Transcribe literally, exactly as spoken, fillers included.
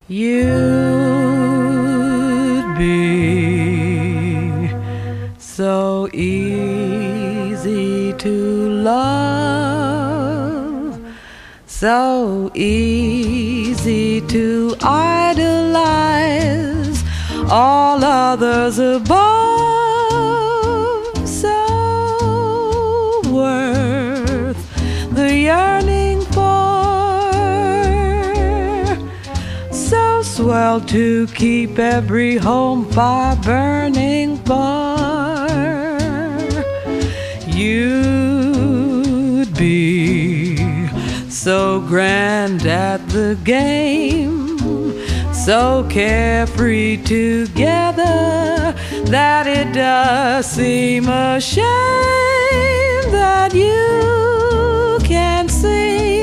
You'd be so easy to love, so easy to idolize, all others above, so worth the yearning for, so swell to keep every home fire burning for. You'd be so grand at the game, so carefree together, that it does seem a shame that you can't see